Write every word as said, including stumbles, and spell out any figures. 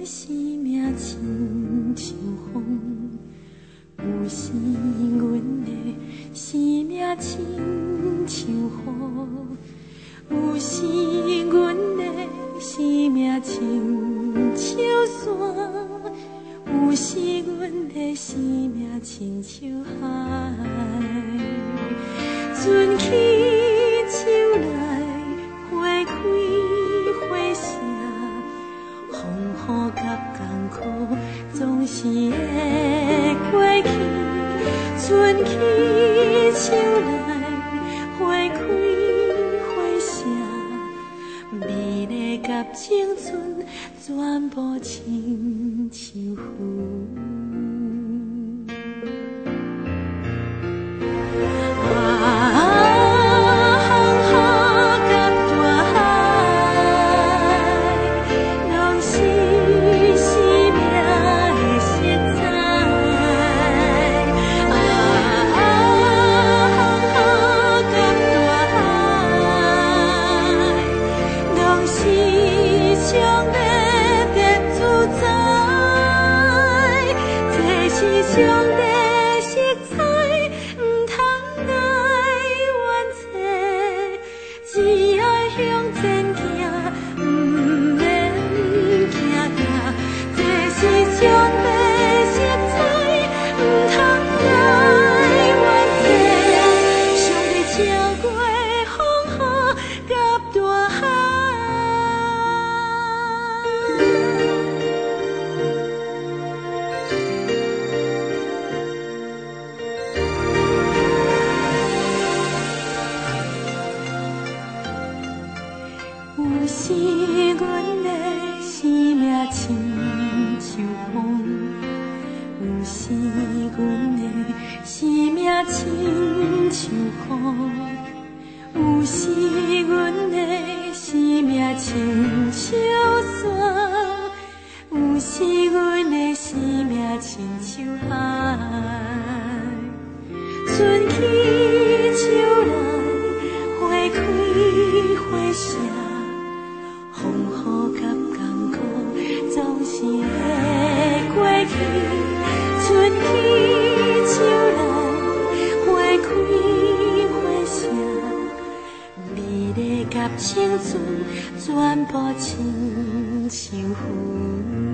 生命亲像风，有时阮的生命亲像雨，有时阮的生命亲像山，有时阮的生命亲像海。春去秋来，花开花谢，风雨甲艰苦总是会过去。春去秋来，花开花谢，美丽甲青春全部亲像云。有时阮的生命亲像风，有时阮的生命亲像雨，有时阮的生命亲像山，有时阮的生命亲像海。春去秋来，花开花谢，风雨甲艰苦总是会过去。春去秋来，花开花谢，美丽甲青春全部亲像云。